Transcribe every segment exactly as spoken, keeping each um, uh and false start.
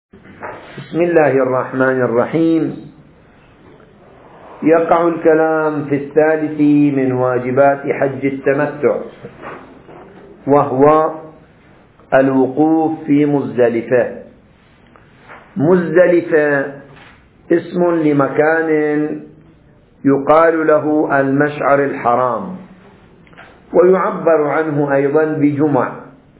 بسم الله الرحمن الرحيم. يقع الكلام في الثالث من واجبات حج التمتع، وهو الوقوف في مزدلفة. مزدلفة اسم لمكان يقال له المشعر الحرام، ويعبر عنه أيضا بجمع،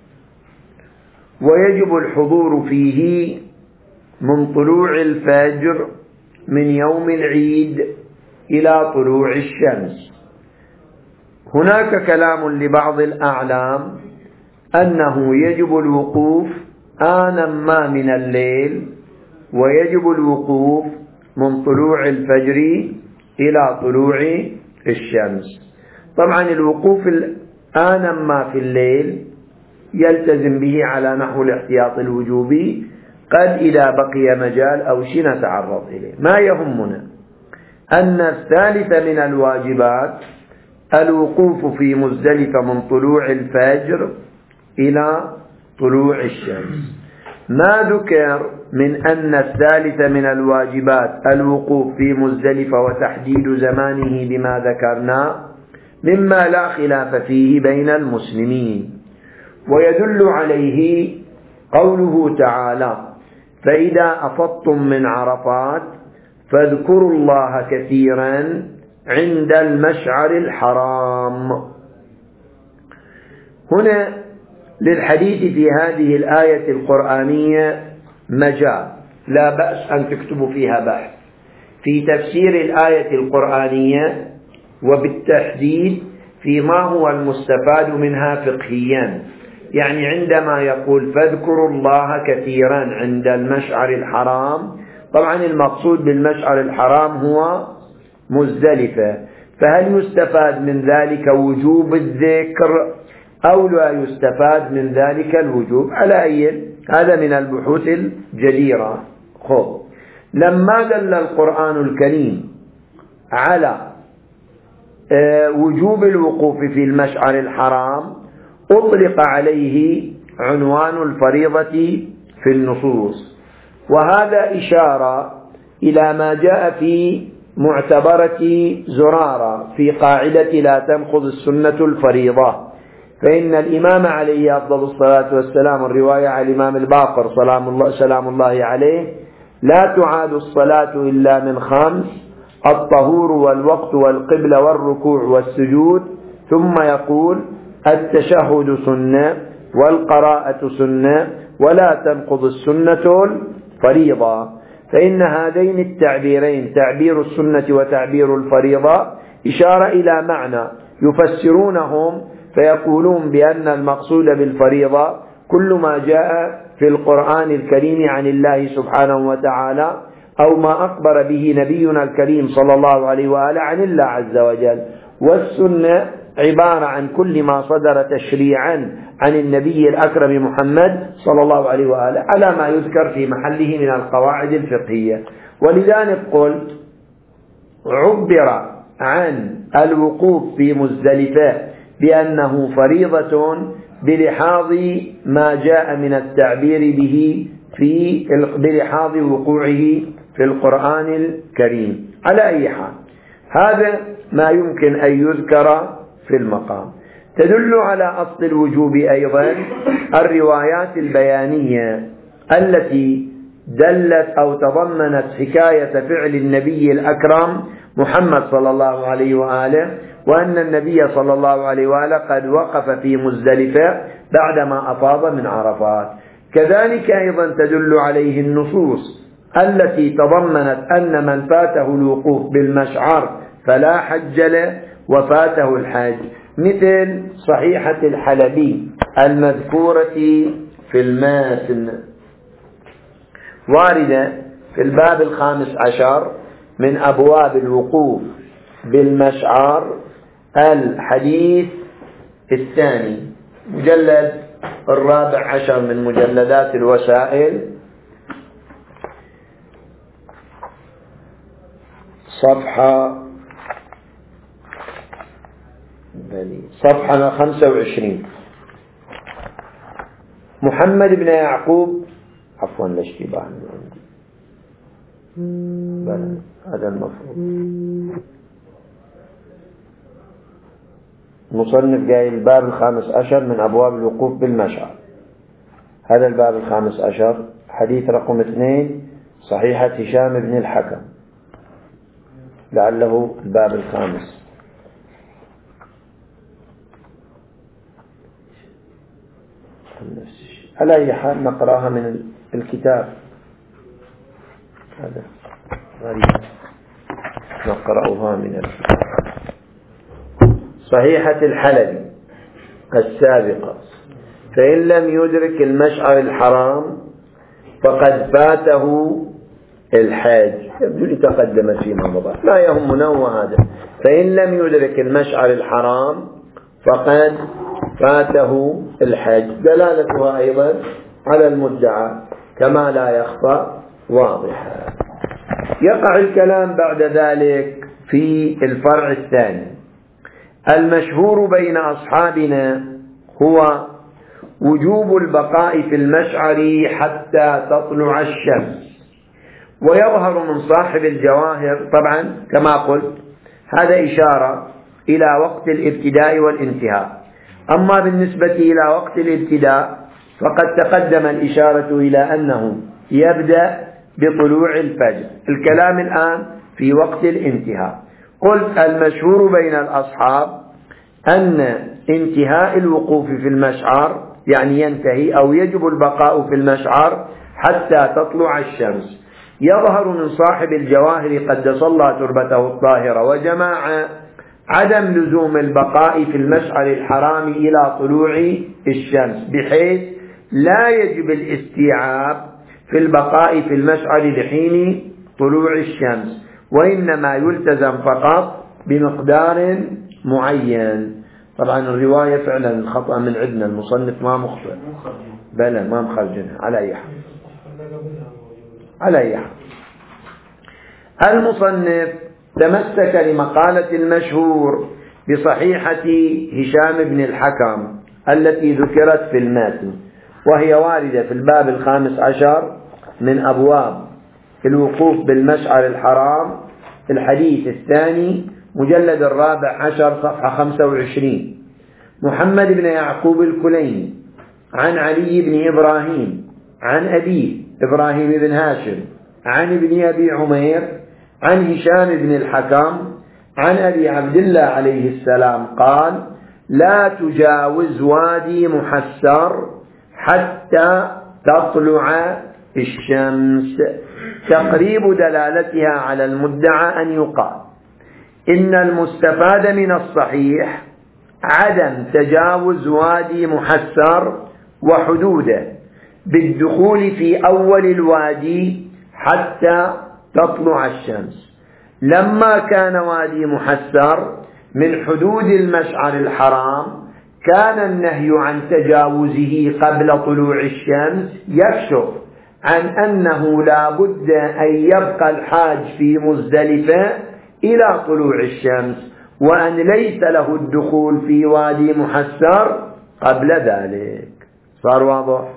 ويجب الحضور فيه من طلوع الفجر من يوم العيد إلى طلوع الشمس. هناك كلام لبعض الأعلام أنه يجب الوقوف آنا ما من الليل، ويجب الوقوف من طلوع الفجر إلى طلوع الشمس. طبعا الوقوف آنا ما في الليل يلتزم به على نحو الاحتياط الوجوبي، قد إذا بقي مجال أو شيء نتعرض إليه. ما يهمنا أن الثالث من الواجبات الوقوف في مزدلفة من طلوع الفجر إلى طلوع الشمس. ما ذكر من أن الثالث من الواجبات الوقوف في مزدلفة وتحديد زمانه بما ذكرنا مما لا خلاف فيه بين المسلمين، ويدل عليه قوله تعالى: فإذا أفضتم من عرفات فاذكروا الله كثيرا عند المشعر الحرام. هنا للحديث في هذه الآية القرآنية مجال لا بأس أن تكتبوا فيها بحث في تفسير الآية القرآنية، وبالتحديد فيما هو المستفاد منها فقهيا. يعني عندما يقول فاذكروا الله كثيرا عند المشعر الحرام، طبعا المقصود بالمشعر الحرام هو مزدلفة، فهل يستفاد من ذلك وجوب الذكر أو لا يستفاد من ذلك الوجوب؟ على أي هذا من البحوث الجديرة. خب لما دل القرآن الكريم على وجوب الوقوف في المشعر الحرام أطلق عليه عنوان الفريضة في النصوص، وهذا إشارة إلى ما جاء في معتبرة زرارة في قاعدة لا تنقض السنة الفريضة. فإن الإمام عليه أفضل الصلاة والسلام، الرواية عن الإمام الباقر سلام الله, سلام الله عليه: لا تعاد الصلاة إلا من خمس: الطهور والوقت والقبلة والركوع والسجود. ثم يقول: التشهد سنة والقراءة سنة ولا تنقض السنة الفريضة. فإن هذين التعبيرين، تعبير السنة وتعبير الفريضة، إشارة إلى معنى يفسرونهم فيقولون بأن المقصود بالفريضة كل ما جاء في القرآن الكريم عن الله سبحانه وتعالى، أو ما أخبر به نبينا الكريم صلى الله عليه وآله عن الله عز وجل. والسنة عبارة عن كل ما صدر تشريعا عن النبي الأكرم محمد صلى الله عليه وآله على ما يذكر في محله من القواعد الفقهية. ولذلك قلت عبر عن الوقوف في مزدلفة بأنه فريضة بلحاظ ما جاء من التعبير به في بلحاظ وقوعه في القرآن الكريم. على أي حال هذا ما يمكن أن يذكر في المقام. تدل على أصل الوجوب أيضا الروايات البيانية التي دلت أو تضمنت حكاية فعل النبي الأكرم محمد صلى الله عليه وآله، وأن النبي صلى الله عليه وآله قد وقف في مزدلفة بعدما أفاض من عرفات. كذلك أيضا تدل عليه النصوص التي تضمنت أن من فاته الوقوف بالمشعر فلا حج له وفاته الحج، مثل صحيحة الحلبي المذكورة في الماتن، واردة في الباب الخامس عشر من أبواب الوقوف بالمشعر، الحديث الثاني، مجلد الرابع عشر من مجلدات الوسائل، صفحة صفحة خمسة وعشرين. محمد بن يعقوب عفوا الاشتباه من عندي، بل هذا المفروض. مصنف جاي الباب الخامس عشر من أبواب الوقوف بالمشعر. هذا الباب الخامس عشر حديث رقم اثنين، صحيحة هشام بن الحكم، لعله الباب الخامس. على أي حال نقرأها من الكتاب، هذا غريب، نقرأها من الكتاب. صحيحة الحلبي السابقة: فإن لم يدرك المشعر الحرام فقد فاته الحاج. يبدو لي تقدم فيما مضى، لا يهمنا هو هذا. فإن لم يدرك المشعر الحرام فقد فاته الحاج، دلالتها أيضا على المدعى كما لا يخفى واضحة. يقع الكلام بعد ذلك في الفرع الثاني: المشهور بين أصحابنا هو وجوب البقاء في المشعر حتى تطلع الشمس. ويظهر من صاحب الجواهر، طبعا كما قلت هذا إشارة إلى وقت الابتداء والانتهاء. أما بالنسبة إلى وقت الابتداء فقد تقدم الإشارة إلى أنه يبدأ بطلوع الفجر. الكلام الآن في وقت الانتهاء. قلت المشهور بين الأصحاب أن انتهاء الوقوف في المشعر يعني ينتهي أو يجب البقاء في المشعر حتى تطلع الشمس. يظهر من صاحب الجواهر قدس الله تربته الطاهرة وجماعة عدم لزوم البقاء في المشعر الحرام إلى طلوع الشمس، بحيث لا يجب الاستيعاب في البقاء في المشعر لحين طلوع الشمس، وإنما يلتزم فقط بمقدار معين. طبعا الرواية فعلا خطأ من عندنا، المصنف ما مخطئ، بلى ما مخرجنها. على أي حال على أي حال المصنف تمسك لمقالة المشهور بصحيحة هشام بن الحكم التي ذكرت في الماتن، وهي واردة في الباب الخامس عشر من أبواب الوقوف بالمشعر الحرام، الحديث الثاني، مجلد الرابع عشر، صفحة خمسة وعشرين. محمد بن يعقوب الكليني عن علي بن إبراهيم عن أبيه إبراهيم بن هاشم عن ابن أبي عمير عن هشام بن الحكم عن أبي عبد الله عليه السلام قال: لا تجاوز وادي محسر حتى تطلع الشمس. تقريب دلالتها على المدعى أن يقال إن المستفاد من الصحيح عدم تجاوز وادي محسر وحدوده بالدخول في أول الوادي حتى تطلع الشمس. لما كان وادي محسر من حدود المشعر الحرام كان النهي عن تجاوزه قبل طلوع الشمس يكشف عن أنه لا بد أن يبقى الحاج في مزدلفة إلى طلوع الشمس، وأن ليس له الدخول في وادي محسر قبل ذلك. صار واضح؟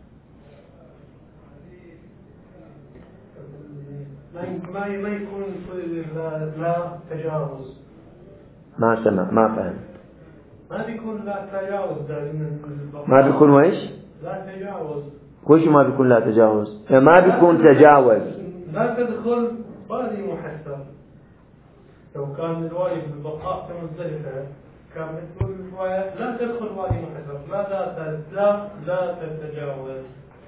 ما يكون لا تجاوز. ما سمع، ما فهم. ما بيكون لا تجاوز. ما بيكون ويش؟ لا تجاوز. وش ما بيكون لا تجاوز؟ ما بيكون تجاوز. لا تدخل وادي محسر. لو كان الوادي بالبقاء في مزدلفة كان مثل الرواية لا تدخل وادي محسر، لا لا لا لا تتجاوز.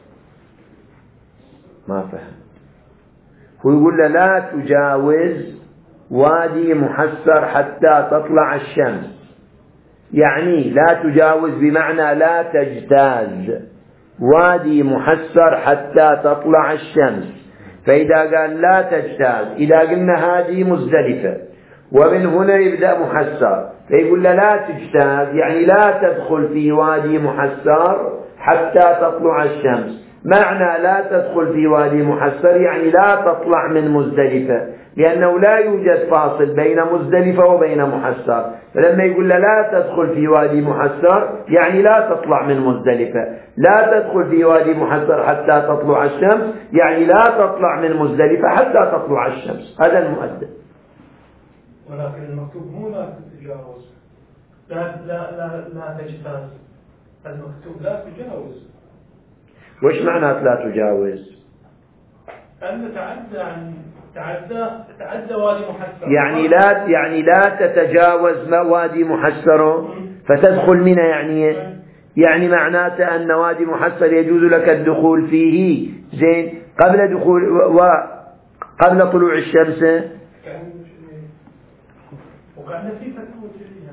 ما فهم. هو يقول له لا تجاوز وادي محسر حتى تطلع الشمس، يعني لا تجاوز بمعنى لا تجتاز وادي محسر حتى تطلع الشمس. فإذا قال لا تجتاز، إذا قلنا هذه مزدلفة ومن هنا يبدأ محسر، فيقول له لا تجتاز يعني لا تدخل في وادي محسر حتى تطلع الشمس، معنى لا تدخل في وادي محسر يعني لا تطلع من مزدلفة، لأنه لا يوجد فاصل بين مزدلفة وبين محسر. فلما يقول لا تدخل في وادي محسر يعني لا تطلع من مزدلفة. لا تدخل في وادي محسر حتى تطلع الشمس يعني لا تطلع من مزدلفة حتى تطلع الشمس. هذا المؤدب. ولكن المكتوب مو لا تتجاوز، لا لا لا لا تجتاز. المكتوب لا تجاوز. وش معنى لا تجاوز؟ أن تعدى عن تعدى تعدى وادي محسر. يعني لا يعني لا تتجاوز ما وادي محسر فتدخل منه، يعني يعني معناته أن وادي محسر يجوز لك الدخول فيه زين قبل دخول وقبل طلوع الشمس. وقعنا في فتوى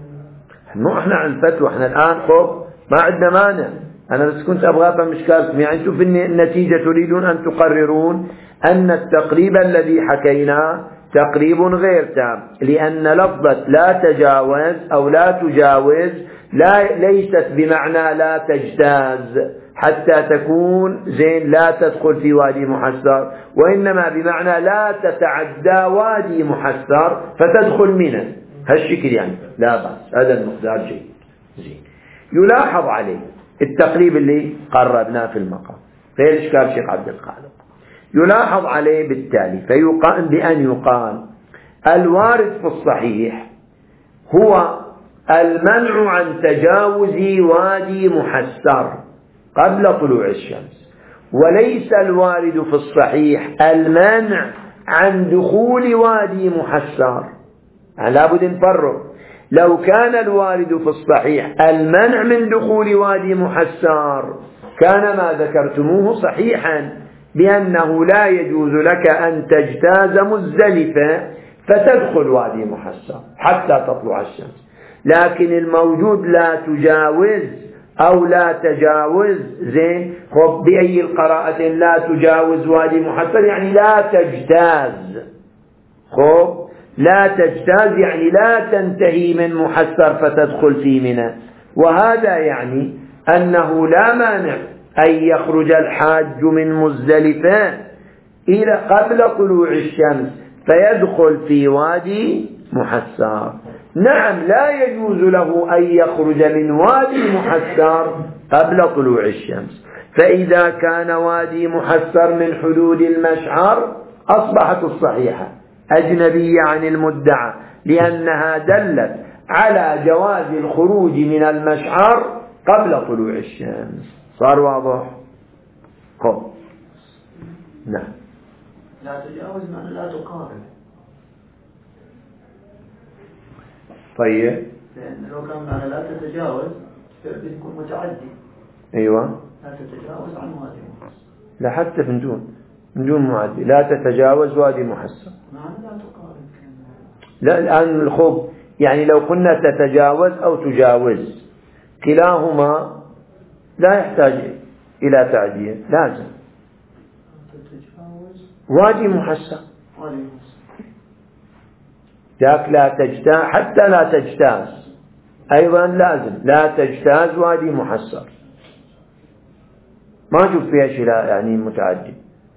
مو احنا عن الفتوى، احنا الآن خب ما عندنا مانع. أنا بس كنت أبغى أفهم إشكالكم. يعني أنتم في النتيجة تريدون أن تقررون أن التقريب الذي حكيناه تقريب غير تام، لأن لفظة لا تجاوز أو لا تجاوز لا ليست بمعنى لا تجتاز حتى تكون زين لا تدخل في وادي محسر، وإنما بمعنى لا تتعدى وادي محسر فتدخل منه. هالشكل يعني لا بأس، هذا المقدار جيد. زين يلاحظ عليه التقريب اللي قربناه في المقام غير إشكال شيخ عبد الخالق. يلاحظ عليه بالتالي فيقال بأن يقال الوارد في الصحيح هو المنع عن تجاوز وادي محسر قبل طلوع الشمس، وليس الوارد في الصحيح المنع عن دخول وادي محسر. يعني لابد نفرق. لو كان الوارد في الصحيح المنع من دخول وادي محسر كان ما ذكرتموه صحيحا، بأنه لا يجوز لك أن تجتاز مزدلفة فتدخل وادي محسر حتى تطلع الشمس. لكن الموجود لا تجاوز أو لا تجاوز زين خب بأي القراءة لا تجاوز وادي محسر يعني لا تجتاز. خب لا تجتاز يعني لا تنتهي من محسر فتدخل في منى، وهذا يعني أنه لا مانع أن يخرج الحاج من مزدلفة إلى قبل طلوع الشمس فيدخل في وادي محسر. نعم لا يجوز له أن يخرج من وادي محسر قبل طلوع الشمس، فإذا كان وادي محسر من حدود المشعر أصبحت الصحيحة أجنبية عن المدعى، لأنها دلت على جواز الخروج من المشعر قبل طلوع الشمس. صار واضح؟ قم نعم. لا تجاوز معنى لا تقارب. طيب لأن لو كان معنى لا تتجاوز يكون متعدي. أيوة لا تتجاوز عن وادي محسر. لا حتى من دون من دون معدي لا تتجاوز وادي محسر. معنى لا تقارب. لا الآن الخب يعني لو قلنا تتجاوز أو تجاوز كلاهما لا يحتاج إلى تعديل، لازم تتجاوز وادي محسر. وادي محسر ذاك لا تجتاز حتى لا تجتاز أيضا لازم لا تجتاز وادي محسر. ما شوف فيها شيء يعني متعدي.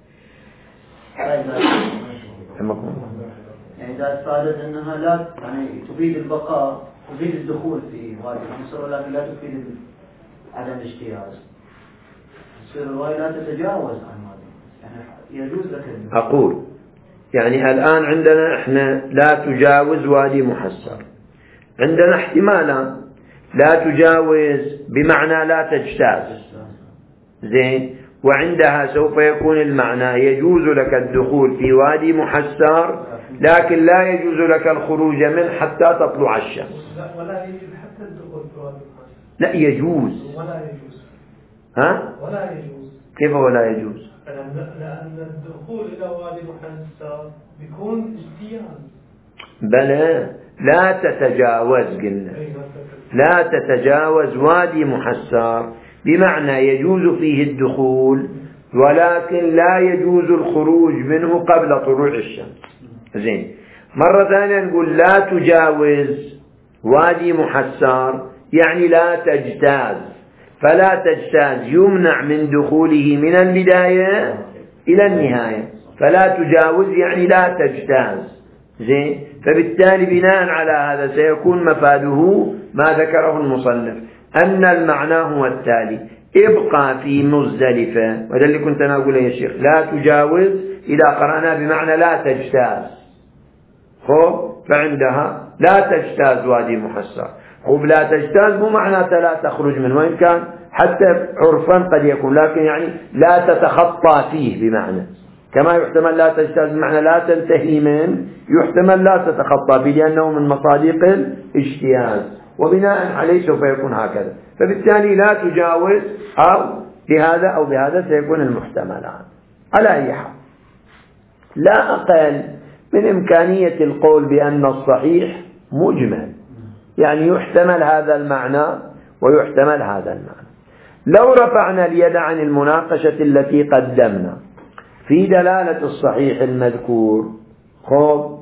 يعني إذا استفادت أنها لا يعني تفيد البقاء تفيد الدخول في وادي محسر ولكن لا تفيد عدم الاجتياز، تصير الرواية لا تتجاوز عن وادي يعني يجوز لك. أقول يعني الآن عندنا إحنا لا تجاوز وادي محسر، عندنا احتمالا لا تجاوز بمعنى لا تجتاز زين، وعندها سوف يكون المعنى يجوز لك الدخول في وادي محسر لكن لا يجوز لك الخروج منه حتى تطلع الشمس. ولا يجوز حتى الدخول في وادي محسر. لا يجوز. ولا يجوز. ها؟ ولا يجوز. كيف ولا يجوز؟ لأن الدخول إلى وادي محسر بيكون اجتياز. بلى لا تتجاوز قلنا لا تتجاوز وادي محسر بمعنى يجوز فيه الدخول ولكن لا يجوز الخروج منه قبل طلوع الشمس. زين مرة ثانية نقول لا تجاوز وادي محسر يعني لا تجتاز، فلا تجتاز يمنع من دخوله من البداية إلى النهاية، فلا تجاوز يعني لا تجتاز. زين، فبالتالي بناء على هذا سيكون مفاده ما ذكره المصنف أن المعنى هو التالي: ابقى في مزدلفة، وهذا اللي كنت أنا أقوله يا شيخ، لا تجاوز إذا قرأنا بمعنى لا تجتاز. خب فعندها لا تجتاز وادي محصر. خب لا تجتاز مو معناته لا تخرج منه، وإن كان حتى عرفا قد يكون، لكن يعني لا تتخطى فيه بمعنى، كما يحتمل لا تجتاز بمعنى لا تنتهي من، يحتمل لا تتخطى فيه لأنه من مصادق الاجتياز، وبناء عليه سوف يكون هكذا. فبالتالي لا تجاوز أو بهذا أو بهذا سيكون المحتملان. على أي حال لا أقل من إمكانية القول بأن الصحيح مجمل، يعني يحتمل هذا المعنى ويحتمل هذا المعنى. لو رفعنا اليد عن المناقشة التي قدمنا في دلالة الصحيح المذكور، خب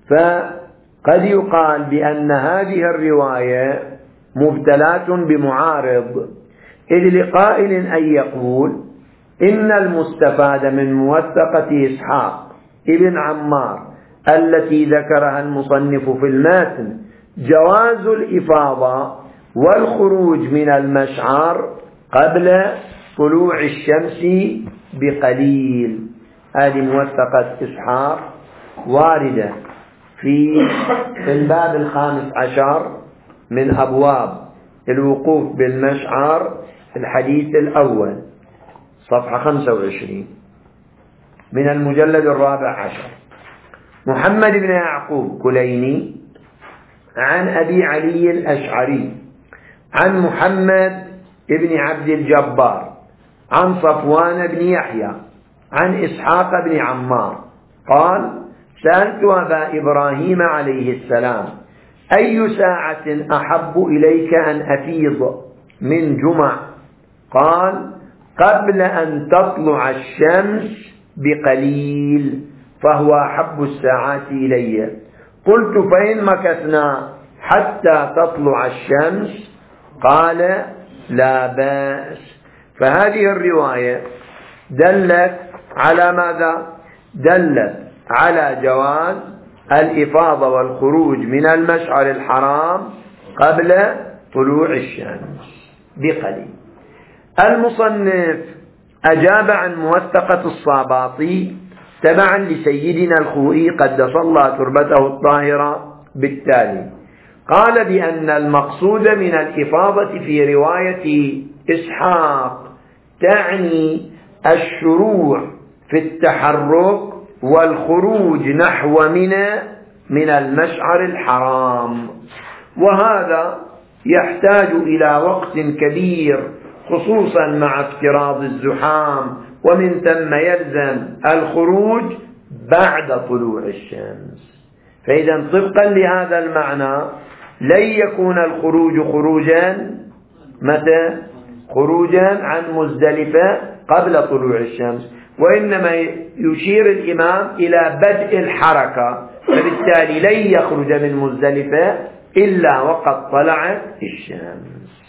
فقد يقال بأن هذه الرواية مبتلات بمعارض، إذ لقائل أن يقول إن المستفاد من موثقة إسحاق ابن عمار التي ذكرها المصنف في المتن جواز الإفاضة والخروج من المشعر قبل طلوع الشمس بقليل. هذه موثقة إسحاق واردة في الباب الخامس عشر من أبواب الوقوف بالمشعر، الحديث الأول صفحة خمسة وعشرين من المجلد الرابع عشر. محمد بن يعقوب كليني عن أبي علي الأشعري عن محمد بن عبد الجبار عن صفوان بن يحيى عن إسحاق بن عمار قال: سألت أبا إبراهيم عليه السلام: أي ساعة أحب إليك أن أفيض من جمع؟ قال: قبل أن تطلع الشمس بقليل، فهو أحب الساعات إلي. قلت: فإن مكثنا حتى تطلع الشمس؟ قال: لا بأس. فهذه الرواية دلت على ماذا؟ دلت على جواز الإفاضة والخروج من المشعر الحرام قبل طلوع الشمس بقليل. المصنف أجاب عن موثقة الصاباطي تبعا لسيدنا الخوئي قدس الله تربته الطاهرة بالتالي، قال بأن المقصود من الإفاضة في رواية إسحاق تعني الشروع في التحرك والخروج نحو منى من المشعر الحرام، وهذا يحتاج إلى وقت كبير خصوصا مع افتراض الزحام، ومن ثم يلزم الخروج بعد طلوع الشمس. فإذا طبقا لهذا المعنى لن يكون الخروج خروجا متى؟ خروجا عن مزدلفة قبل طلوع الشمس، وإنما يشير الإمام إلى بدء الحركة، فبالتالي لن يخرج من مزدلفة إلا وقد طلعت الشمس.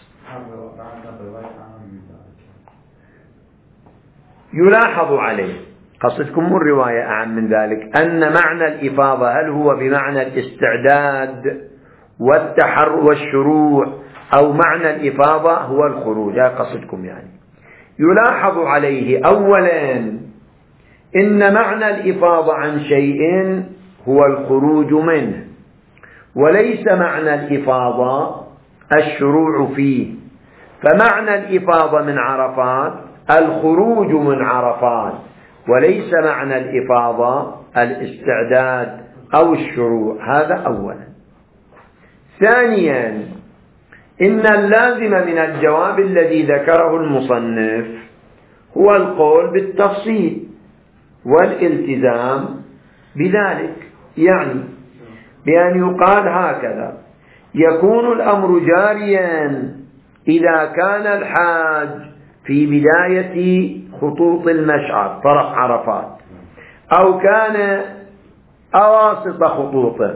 يلاحظ عليه، قصدكم الرواية أعم من ذلك، أن معنى الإفاضة هل هو بمعنى الاستعداد والتحر والشروع، أو معنى الإفاضة هو الخروج؟ هذا قصدكم يعني. يلاحظ عليه أولا إن معنى الإفاضة عن شيء هو الخروج منه، وليس معنى الإفاضة الشروع فيه. فمعنى الإفاضة من عرفات الخروج من عرفات، وليس معنى الإفاضة الاستعداد أو الشروع. هذا أولا. ثانيا إن اللازم من الجواب الذي ذكره المصنف هو القول بالتفصيل والالتزام بذلك، يعني بأن يقال هكذا: يكون الأمر جاريا إذا كان الحاج في بداية خطوط المشعر طرف عرفات، أو كان أواسط خطوطه،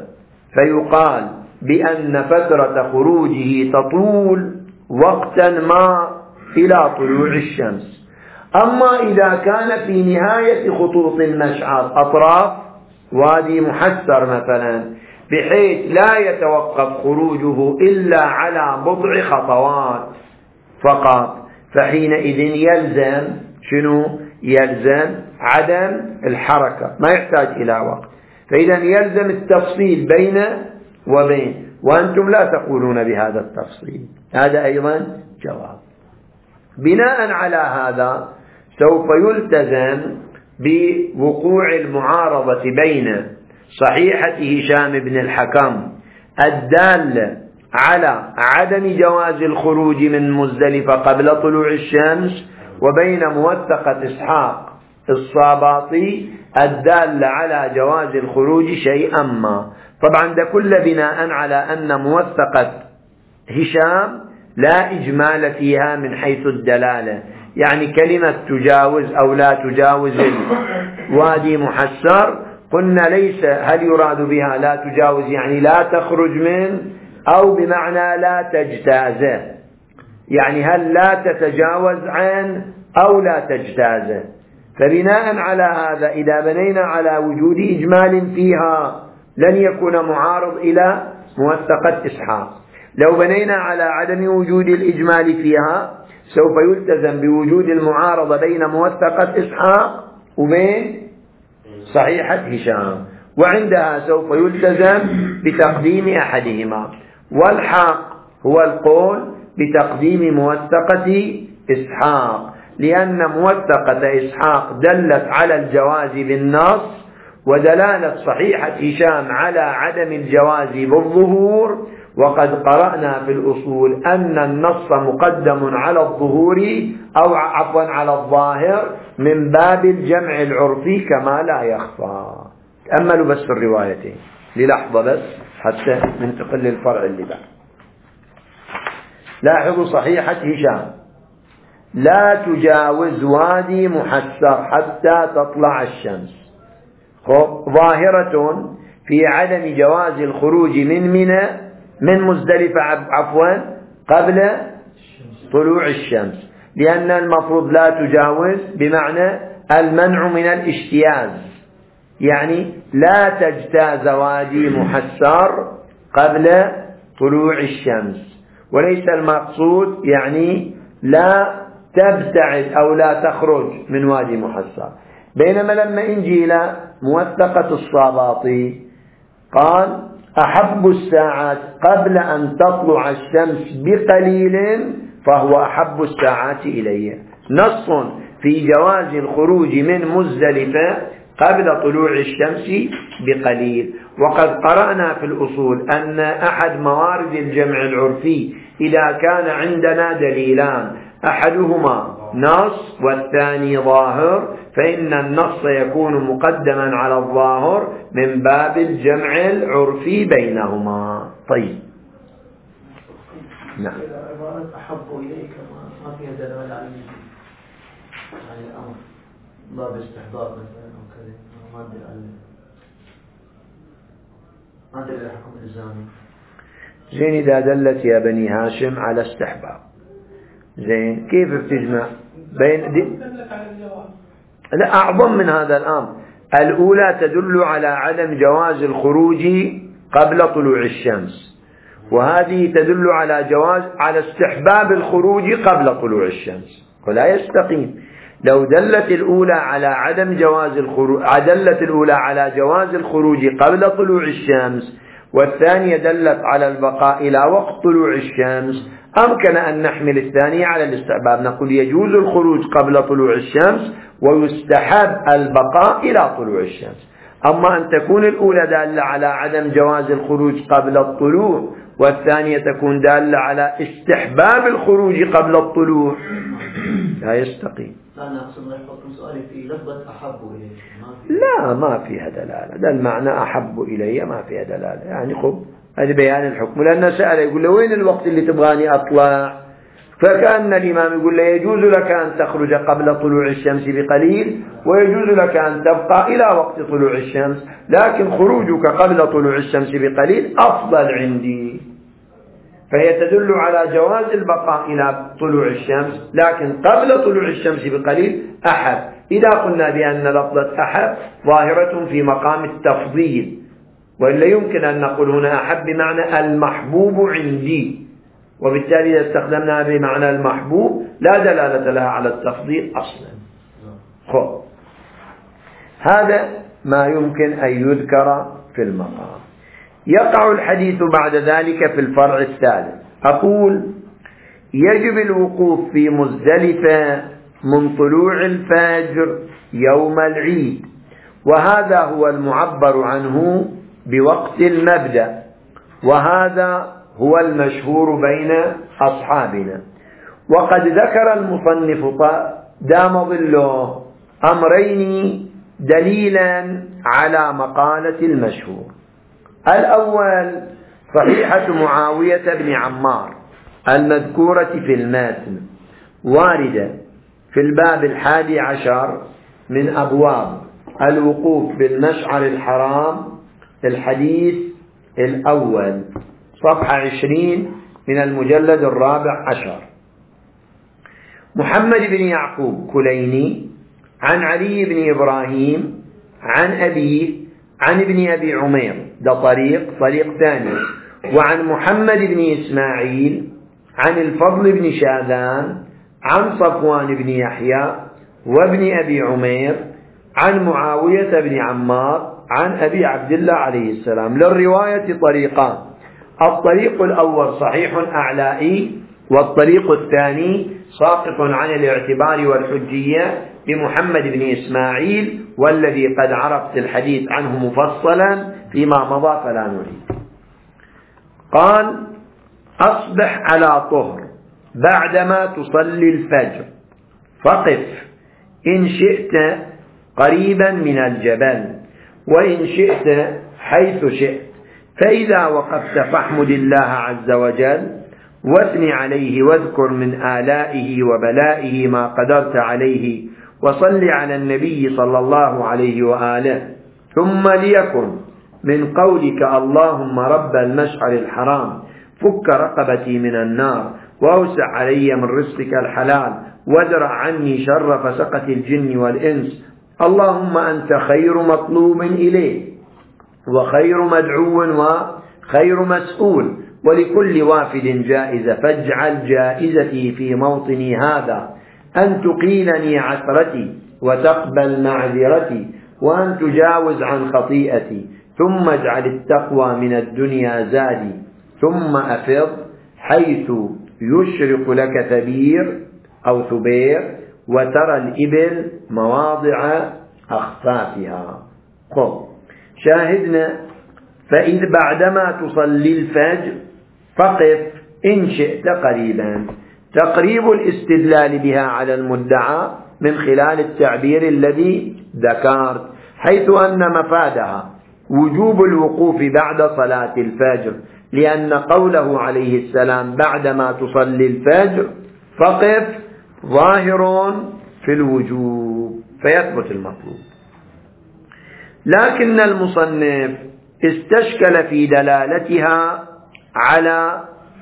فيقال بأن فترة خروجه تطول وقتا ما إلى طلوع الشمس. أما إذا كان في نهاية خطوط المشعر أطراف وادي محسر مثلا بحيث لا يتوقف خروجه إلا على بضع خطوات فقط، فحينئذ يلزم شنو؟ يلزم عدم الحركة، ما يحتاج إلى وقت. فإذا يلزم التفصيل بين وبين، وأنتم لا تقولون بهذا التفصيل. هذا أيضا جواب. بناء على هذا سوف يلتزم بوقوع المعارضة بين صحيحة هشام بن الحكم الدالة على عدم جواز الخروج من مزدلفة قبل طلوع الشمس، وبين موثقة إسحاق الصاباطي الدالة على جواز الخروج شيئا ما. طبعا ده كله بناء على أن موثقة هشام لا إجمال فيها من حيث الدلالة، يعني كلمة تجاوز أو لا تجاوز الوادي محسر قلنا ليس هل يراد بها لا تجاوز يعني لا تخرج من، أو بمعنى لا تجتازه، يعني هل لا تتجاوز عن أو لا تجتازه. فبناء على هذا إذا بنينا على وجود إجمال فيها لن يكون معارض إلى موثقة إسحاق. لو بنينا على عدم وجود الإجمال فيها سوف يلتزم بوجود المعارضة بين موثقة إسحاق وبين صحيحة هشام، وعندها سوف يلتزم بتقديم أحدهما. والحق هو القول بتقديم موثقة إسحاق، لأن موثقة إسحاق دلت على الجواز بالنص، ودلالة صحيحة هشام على عدم الجواز بالظهور. وقد قرأنا في الأصول أن النص مقدم على الظهور أو عفوا على الظاهر من باب الجمع العرفي كما لا يخفى. تأملوا بس في الروايتين للحظة بس حتى ننتقل للفرع اللي بعد. لاحظوا صحيحة هشام لا تجاوز وادي محسر حتى تطلع الشمس، ظاهرة في عدم جواز الخروج من منى من مزدلفة عفوا قبل طلوع الشمس، لأن المفروض لا تجاوز بمعنى المنع من الاجتياز، يعني لا تجتاز وادي محسر قبل طلوع الشمس، وليس المقصود يعني لا تبتعد أو لا تخرج من وادي محسر. بينما لما نجي إلى موثقة الصاباطي قال أحب الساعات قبل أن تطلع الشمس بقليل فهو أحب الساعات إلي، نص في جواز الخروج من مزدلفة قبل طلوع الشمس بقليل. وقد قرأنا في الأصول أن أحد موارد الجمع العرفي إذا كان عندنا دليلان أحدهما نص والثاني ظاهر فإن النص يكون مقدما على الظاهر من باب الجمع العرفي بينهما. طيب نعم. عبارة أحب إليك ما فيها دلالة على يعني الأمر باب استحباب مثلا أو كذا، ما أدري ما أدري الحكم الإلزامي. زين إذا دلت يا بني هاشم على استحباب زين كيف بتجمع بين دي؟ لا أعظم من هذا الأمر. الأولى تدل على عدم جواز الخروج قبل طلوع الشمس، وهذه تدل على جواز على استحباب الخروج قبل طلوع الشمس، ولا يستقيم. لو دلت الأولى على عدم جواز الخروج دلت الأولى على جواز الخروج قبل طلوع الشمس والثانية دلت على البقاء إلى وقت طلوع الشمس، أمكن أن نحمل الثانية على الاستحباب، نقول يجوز الخروج قبل طلوع الشمس ويستحب البقاء إلى طلوع الشمس. أما أن تكون الأولى دالة على عدم جواز الخروج قبل الطلوع والثانية تكون دالة على استحباب الخروج قبل الطلوع لا يستقيم. لا نقصد نحط سؤالي في لفظة أحب إلي ما في. لا ما فيها دلالة، ده المعنى أحب إلي ما فيها دلالة، يعني خب هذا بيان الحكم. لأنه سأل يقول له وين الوقت اللي تبغاني أطلع، فكأن الإمام يقول له يجوز لك أن تخرج قبل طلوع الشمس بقليل ويجوز لك أن تبقى إلى وقت طلوع الشمس، لكن خروجك قبل طلوع الشمس بقليل أفضل عندي. فهي تدل على جواز البقاء إلى طلوع الشمس، لكن قبل طلوع الشمس بقليل أحب. إذا قلنا بأن لفظة أحب ظاهرة في مقام التفضيل، وإلا يمكن أن نقول هنا أحب بمعنى المحبوب عندي، وبالتالي إذا استخدمنا بمعنى المحبوب لا دلالة لها على التفضيل أصلا. خب. هذا ما يمكن أن يذكر في المقام. يقع الحديث بعد ذلك في الفرع الثالث. أقول يجب الوقوف في مزدلفة من طلوع الفجر يوم العيد، وهذا هو المعبر عنه بوقت المبدأ، وهذا هو المشهور بين أصحابنا. وقد ذكر المصنف دام ظله أمرين دليلا على مقالة المشهور. الأول صحيحة معاوية بن عمار المذكورة في المتن، واردة في الباب الحادي عشر من أبواب الوقوف بالمشعر الحرام، الحديث الأول صفحة عشرين من المجلد الرابع عشر. محمد بن يعقوب كليني عن علي بن إبراهيم عن أبيه عن ابن أبي عمير، ده طريق طريق ثاني. وعن محمد بن إسماعيل عن الفضل بن شاذان عن صفوان بن يحيى وابن أبي عمير عن معاوية بن عمار عن أبي عبد الله عليه السلام. للرواية طريقان، الطريق الأول صحيح أعلائي، والطريق الثاني ساقط عن الاعتبار والحجية بمحمد بن إسماعيل، والذي قد عرفت الحديث عنه مفصلا فيما مضى فلا نريد. قال أصبح على طهر بعدما تصلي الفجر، فقف إن شئت قريبا من الجبل، وإن شئت حيث شئت، فإذا وقفت فاحمد الله عز وجل واثن عليه واذكر من آلائه وبلائه ما قدرت عليه، وصل على النبي صلى الله عليه وآله. ثم ليكن من قولك اللهم رب المشعر الحرام فك رقبتي من النار، وأوسع علي من رزقك الحلال، وادرع عني شر فسقة الجن والإنس، اللهم أنت خير مطلوب إليه وخير مدعو وخير مسؤول، ولكل وافد جائزة، فاجعل جائزتي في موطني هذا أن تقيلني عثرتي وتقبل معذرتي وأن تجاوز عن خطيئتي، ثم اجعل التقوى من الدنيا زادي، ثم أفض حيث يشرق لك ثبير أو ثبير، وترى الإبل مواضع أخفافها. خب شاهدنا، فإذ بعدما تصلي الفجر فقف إن شئت قريبا، تقريب الاستدلال بها على المدعى من خلال التعبير الذي ذكرت، حيث أن مفادها وجوب الوقوف بعد صلاة الفجر، لأن قوله عليه السلام بعدما تصلي الفجر فقف ظاهر في الوجوب، فيثبت المطلوب. لكن المصنف استشكل في دلالتها على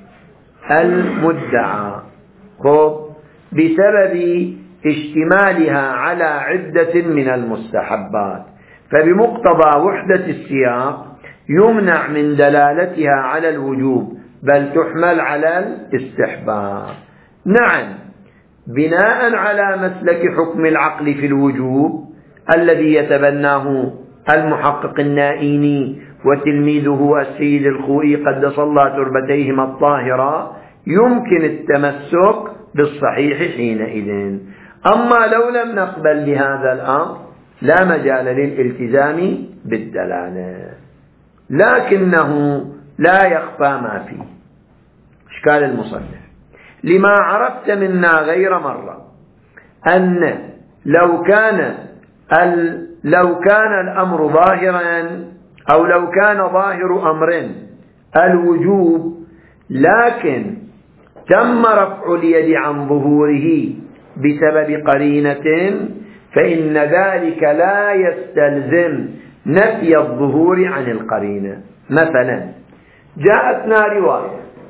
المدعى خب بسبب اشتمالها على عدة من المستحبات، فبمقتضى وحدة السياق يمنع من دلالتها على الوجوب، بل تحمل على الاستحباب. نعم، بناء على مسلك حكم العقل في الوجوب الذي يتبناه المحقق النائيني وتلميذه السيد الخوئي قدس الله تربتيهما الطاهرة، يمكن التمسك بالصحيح حينئذ. أما لو لم نقبل بهذا الأمر لا مجال للالتزام بالدلالة، لكنه لا يخفى ما فيه. إشكال المصنف: لما عرفت منا غير مرة أن لو كان ال لو كان الأمر ظاهرا، أو لو كان ظاهر أمر الوجوب، لكن تم رفع اليد عن ظهوره بسبب قرينة، فإن ذلك لا يستلزم نفي الظهور عن القرينة. مثلا جاءتنا رواية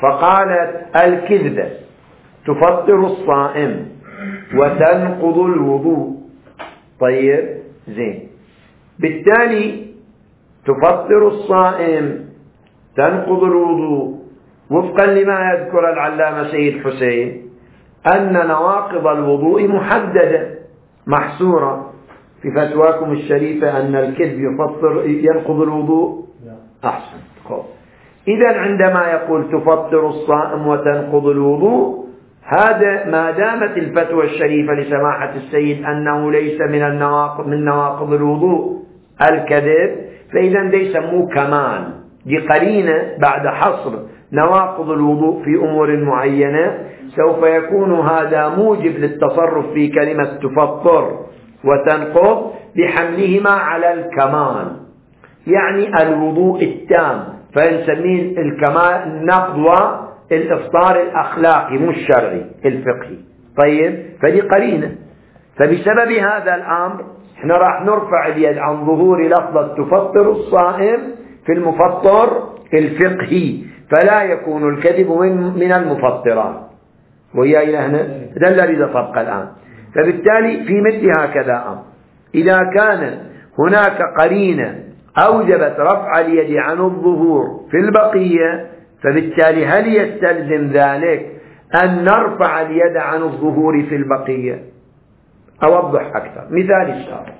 فقالت الكذبة تفطر الصائم وتنقض الوضوء. طيب زين، بالتالي تفطر الصائم تنقض الوضوء وفقا لما يذكر العلامة سيد حسين أن نواقض الوضوء محددة محصورة في فتواكم الشريفة أن الكذب يفطر ينقض الوضوء. أحسن. إذن عندما يقول تفطر الصائم وتنقض الوضوء، هذا ما دامت الفتوى الشريفة لسماحة السيد أنه ليس من النواقض من نواقض الوضوء الكذب، فإذا دي يسموه كمال، دي قرينة بعد حصر نواقض الوضوء في أمور معينة سوف يكون هذا موجب للتصرف في كلمة تفطر وتنقض بحملهما على الكمال، يعني الوضوء التام، فنسميه الكمال النقض والإفطار الأخلاقي مش الشرعي الفقهي. طيب، فدي قرينة. فبسبب هذا الأمر احنا راح نرفع اليد عن ظهور لفظة تفطر الصائم في المفطر الفقهي، فلا يكون الكذب من, من المفطرات. ويا إلى هنا ده الذي طبق الآن. فبالتالي في مثل هكذا أمر إذا كان هناك قرينة أوجبت رفع اليد عن الظهور في البقية، فبالتالي هل يستلزم ذلك أن نرفع اليد عن الظهور في البقية؟ أوضح أكثر. مثال الشارع: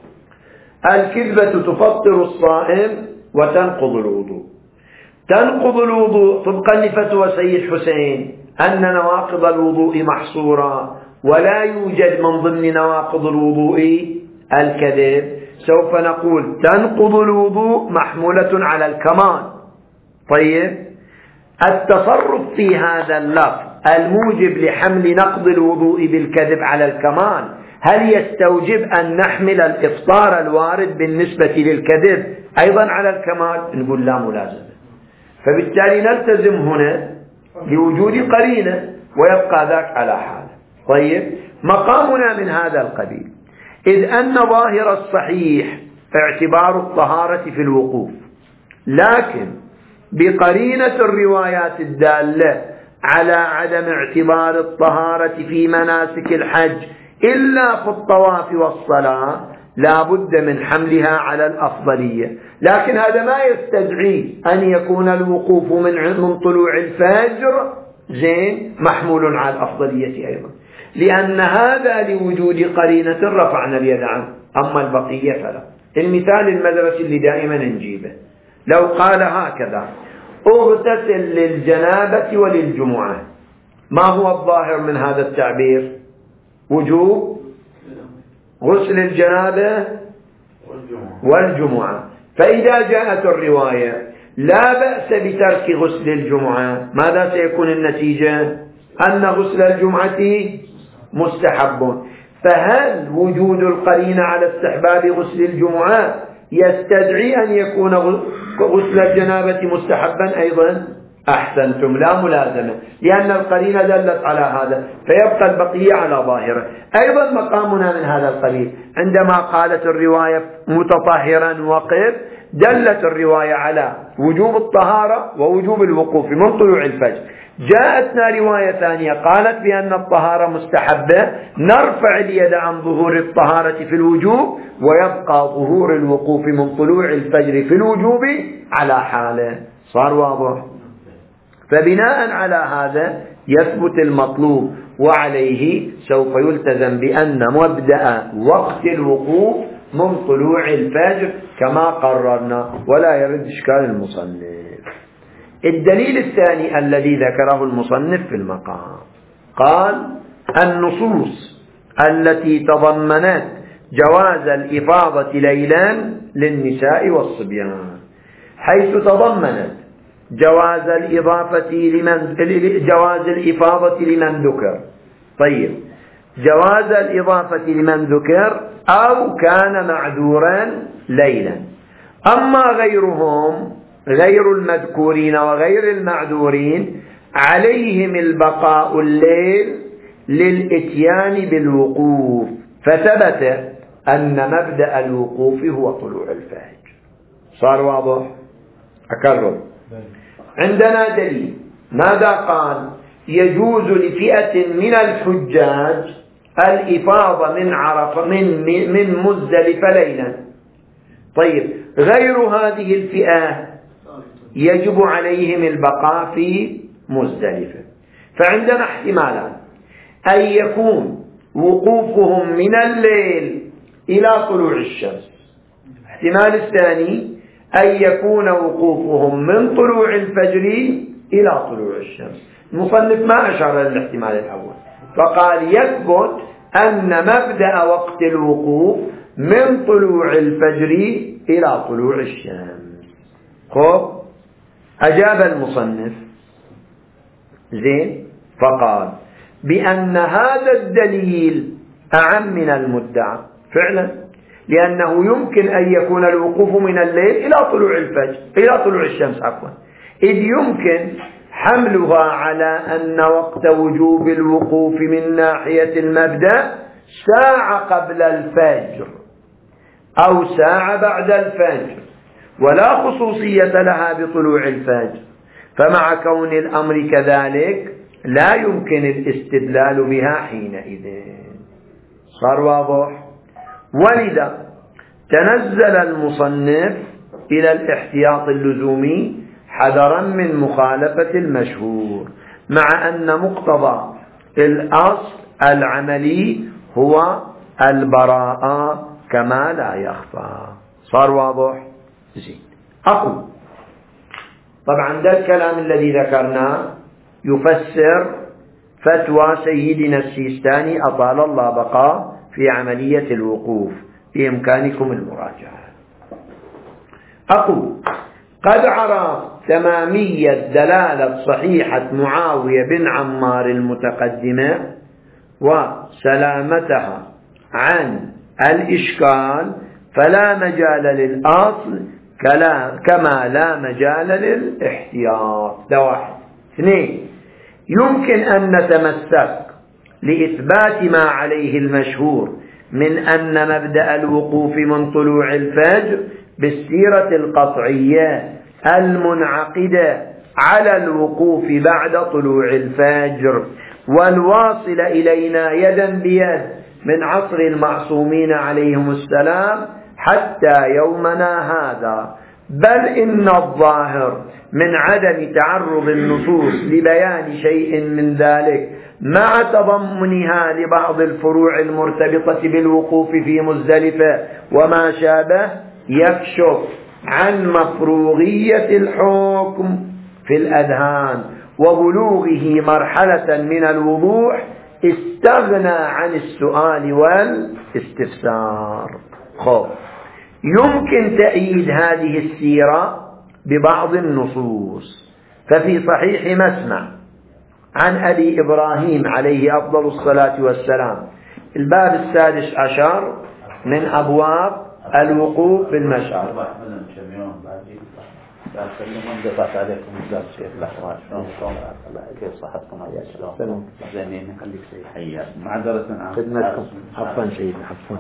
الكذبة تفطر الصائم وتنقض الوضوء. تنقض الوضوء طبقا لفتوى سيد حسين أن نواقض الوضوء محصورة ولا يوجد من ضمن نواقض الوضوء الكذب، سوف نقول تنقض الوضوء محمولة على الكمال. طيب، التصرف في هذا اللفظ الموجب لحمل نقض الوضوء بالكذب على الكمال، هل يستوجب أن نحمل الإفطار الوارد بالنسبة للكذب أيضا على الكمال؟ نقول لا ملازمة. فبالتالي نلتزم هنا لوجود قرينة ويبقى ذاك على حاله. طيب، مقامنا من هذا القبيل، إذ أن ظاهر الصحيح اعتبار الطهارة في الوقوف، لكن بقرينة الروايات الدالة على عدم اعتبار الطهارة في مناسك الحج إلا في الطواف والصلاة، لا بد من حملها على الأفضلية. لكن هذا ما يستدعي أن يكون الوقوف من من طلوع الفجر زين محمول على الأفضلية أيضا، لأن هذا لوجود قرينة رفعنا اليد عنه، أما البقية فلا. المثال المدرسي اللي دائما نجيبه، لو قال هكذا: اغتسل للجنابة وللجمعة، ما هو الظاهر من هذا التعبير؟ وجوب غسل الجنابة والجمعة. فإذا جاءت الرواية لا بأس بترك غسل الجمعة، ماذا سيكون النتيجة؟ أن غسل الجمعة مستحب. فهل وجود القرينة على استحباب غسل الجمعة يستدعي أن يكون غسل الجنابة مستحبا أيضا؟ أحسنتم، لا ملازمة، لأن القرينة دلت على هذا، فيبقى البقية على ظاهره. أيضا مقامنا من هذا القبيل، عندما قالت الرواية متطهرا وقف، دلت الرواية على وجوب الطهارة ووجوب الوقوف من طلوع الفجر. جاءتنا رواية ثانية قالت بأن الطهارة مستحبة، نرفع اليد عن ظهور الطهارة في الوجوب ويبقى ظهور الوقوف من طلوع الفجر في الوجوب على حاله. صار واضح؟ فبناء على هذا يثبت المطلوب، وعليه سوف يلتزم بأن مبدأ وقت الوقوف من طلوع الفجر كما قررنا، ولا يرد إشكال المصنف. الدليل الثاني الذي ذكره المصنف في المقام، قال: النصوص التي تضمنت جواز الإفاضة ليلا للنساء والصبيان، حيث تضمنت جواز الإضافة لمن جواز الإفاضة لمن ذكر. طيب، جواز الإضافة لمن ذكر أو كان معذورا ليلا. أما غيرهم غير المذكورين وغير المعذورين عليهم البقاء الليل للإتيان بالوقوف، فثبت أن مبدأ الوقوف هو طلوع الفجر. صار واضح؟ أكرر. عندنا دليل ماذا قال؟ يجوز لفئة من الحجاج الإفاضة من عرفة من من مزدلفة ليلا. طيب غير هذه الفئة يجب عليهم البقاء في مزدلفة. فعندنا احتمالان: أن يكون وقوفهم من الليل إلى طلوع الشمس. الاحتمال الثاني أن يكون وقوفهم من طلوع الفجر إلى طلوع الشمس. المصنف ما أشار للاحتمال الأول، فقال يثبت أن مبدأ وقت الوقوف من طلوع الفجر إلى طلوع الشمس. خب أجاب المصنف زين فقال بأن هذا الدليل أعم من المدعى فعلا، لأنه يمكن أن يكون الوقوف من الليل إلى طلوع الفجر إلى طلوع الشمس عفوا، إذ يمكن حملها على أن وقت وجوب الوقوف من ناحية المبدأ ساعة قبل الفجر أو ساعة بعد الفجر، ولا خصوصية لها بطلوع الفجر. فمع كون الأمر كذلك لا يمكن الاستدلال بها حينئذ. صار واضح؟ ولذا تنزل المصنف إلى الاحتياط اللزومي حذرا من مخالفة المشهور، مع أن مقتضى الأصل العملي هو البراءة كما لا يخفى. صار واضح؟ زين. أقول طبعا ده الكلام الذي ذكرناه يفسر فتوى سيدنا السيستاني أطال الله بقاه في عملية الوقوف، بإمكانكم المراجعة. أقول قد عرف تمامية دلالة صحيحة معاوية بن عمار المتقدمة وسلامتها عن الإشكال، فلا مجال للأصل كما لا مجال للاحتياط. ده واحد. اثنين، يمكن أن نتمسك لإثبات ما عليه المشهور من أن مبدأ الوقوف من طلوع الفجر بالسيرة القطعية المنعقدة على الوقوف بعد طلوع الفجر، والواصل إلينا يدا بيد من عصر المعصومين عليهم السلام حتى يومنا هذا. بل إن الظاهر من عدم تعرض النصوص لبيان شيء من ذلك مع تضمنها لبعض الفروع المرتبطة بالوقوف في مزدلفة وما شابه يكشف عن مفروغية الحكم في الأذهان وبلوغه مرحلة من الوضوح استغنى عن السؤال والاستفسار. خب يمكن تأييد هذه السيرة ببعض النصوص. ففي صحيح مسمع عن أبي إبراهيم عليه أفضل الصلاة والسلام الباب السادس عشر من أبواب الوقوف بالمشعر. كيف صحتكم؟ زين نخليك شيء حيا معذرة خدمتكم. عفوا سيدنا عفوا.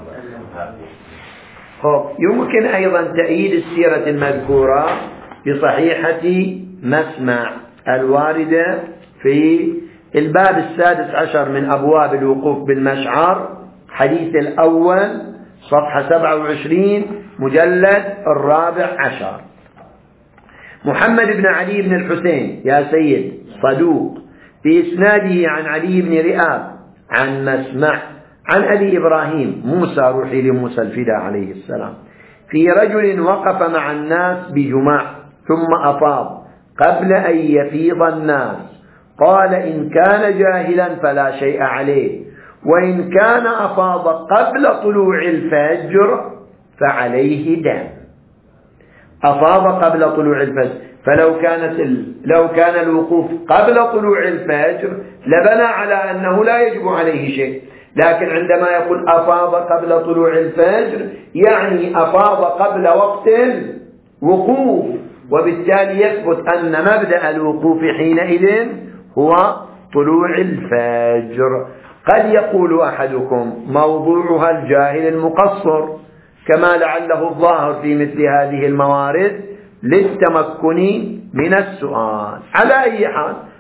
يمكن أيضا تأييد السيرة المذكورة بصحيحة مسمع الواردة في الباب السادس عشر من أبواب الوقوف بالمشعر، حديث الأول صفحة سبعة وعشرين مجلد الرابع عشر. محمد بن علي بن الحسين يا سيد صدوق، بإسناده عن علي بن رئاب عن مسمع عن أبي إبراهيم موسى روحي لموسى الفدا عليه السلام في رجل وقف مع الناس بجماع ثم أفاض قبل أن يفيض الناس، قال إن كان جاهلا فلا شيء عليه، وإن كان أفاض قبل طلوع الفجر فعليه دم. أفاض قبل طلوع الفجر، فلو كانت ال... لو كان الوقوف قبل طلوع الفجر لبنى على أنه لا يجب عليه شيء، لكن عندما يقول أفاض قبل طلوع الفجر يعني أفاض قبل وقت الوقوف، وبالتالي يثبت أن مبدأ الوقوف حينئذ هو طلوع الفجر. قد يقول أحدكم موضوعها الجاهل المقصر، كما لعله الظاهر في مثل هذه الموارد للتمكن من السؤال. على أي حال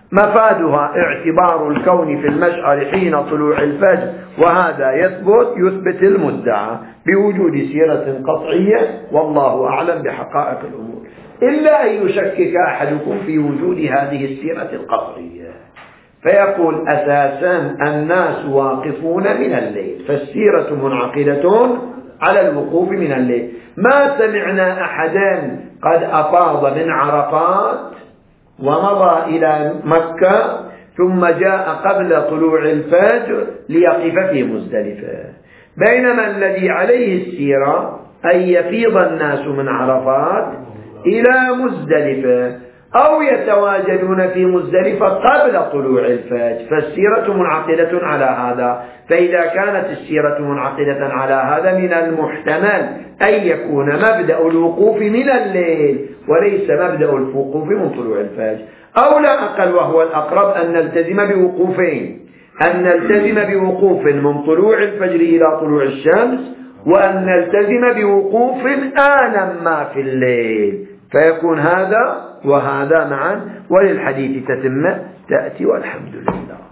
مفادها اعتبار الكون في المشعر حين طلوع الفجر، وهذا يثبت يثبت المدعى بوجود سيرة قطعية، والله أعلم بحقائق الأمور، إلا أن يشكك أحدكم في وجود هذه السيرة القطعية فيقول أساسا الناس واقفون من الليل، فالسيرة منعقدة على الوقوف من الليل. ما سمعنا أحدا قد أفاض من عرفات ومضى إلى مكة ثم جاء قبل طلوع الفجر ليقف في مزدلفة، بينما الذي عليه السيرة أن يفيض الناس من عرفات إلى مزدلفة أو يتواجدون في مزدلفة قبل طلوع الفجر، فالسيرة منعقدة على هذا. فإذا كانت السيرة منعقدة على هذا من المحتمل أن يكون مبدأ الوقوف من الليل وليس مبدأ الوقوف من طلوع الفجر، أو لا أقل وهو الأقرب أن نلتزم بوقوفين، أن نلتزم بوقوف من طلوع الفجر إلى طلوع الشمس، وأن نلتزم بوقوف آنا ما في الليل، فيكون هذا وهذا معا، وللحديث تتمة تأتي، والحمد لله.